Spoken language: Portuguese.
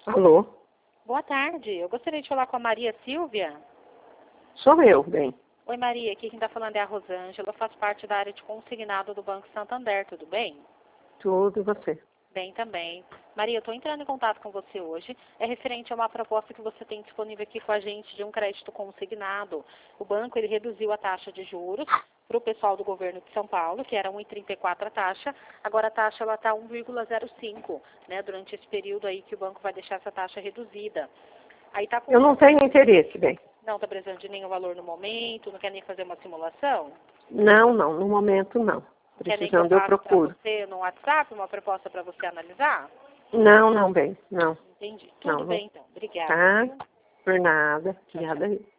Alô? Boa tarde. Eu gostaria de falar com a Maria Silvia. Sou eu, bem. Oi, Maria. Aqui quem está falando é a Rosângela. Eu faço parte da área de consignado do Banco Santander. Tudo bem? Tudo e você? Bem também. Maria, eu estou entrando em contato com você hoje. É referente a uma proposta que você tem disponível aqui com a gente de um crédito consignado. O banco ele reduziu a taxa de juros para o pessoal do governo de São Paulo, que era 1,34 a taxa. Agora a taxa está 1,05, né? Durante esse período aí que o banco vai deixar essa taxa reduzida. Aí tá com... Eu não tenho interesse, bem. Não está precisando de nenhum valor no momento, não quer nem fazer uma simulação? Não, no momento não. Quer nem que eu Precisando eu passe para procuro. você no WhatsApp uma proposta para você analisar? Não, bem, não. Entendi. Não, Tudo bem, então. Obrigada. tá? Viu? Por nada. Tchau, Obrigada.